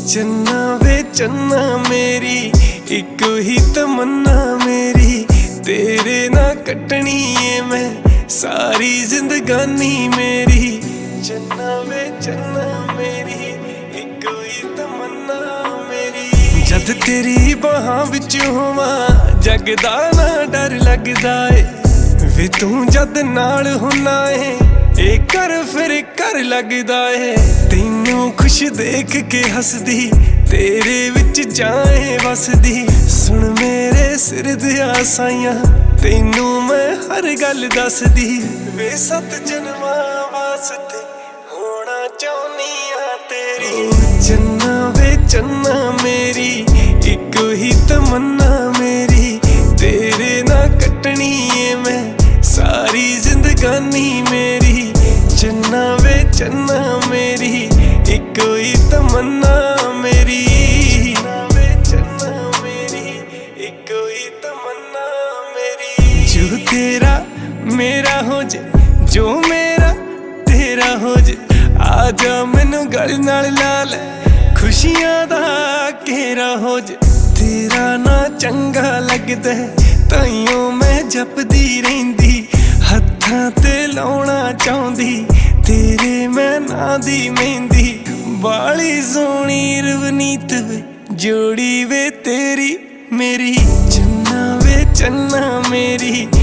चन्ना वे चन्ना मेरी इको ही तमन्ना मेरी, तेरे ना कटनी है मैं सारी जिंदगानी मेरी। चन्ना वे चन्ना मेरी इको ही तमन्ना मेरी। जद तेरी बाहां विच होवां जग दा ना डर लगदा है वे, तू जद नाल हुन्ना है ए कर फिर कर लगदा है। तैनू खुश देख के हसदी तेरे विच जाए वसदी, सुन मेरे सिर दिया साइयां तैनू मैं हर गल दसदी। वे 7 जन्मां वास्ते होना चाहुंदी आ तेरी। चन्ना वे चन्ना मेरी इको ही तमन्ना मेरी, तेरे ना कटनी है मैं सारी जिंदगानी मेरी। चन्ना वे चन्ना मेरी इको ही तमन्ना मेरी। चन्ना वे चन्ना मेरी इको ही तमन्ना मेरी। जो तेरा मेरा हो जे, जो मेरा तेरा हो जे, आजा मैनू गल नाल ला ले खुशियां दा घेरा हो जे। तेरा ना चंगा लगदा ताइयों मैं जपदी रहिंदी, हत्थां ते लाउणा चाहुंदी तेरे मैं नां दी मेहंदी। बाली सोहणी रवनीत वे जोड़ी वे तेरी मेरी। चन्ना वे चन्ना मेरी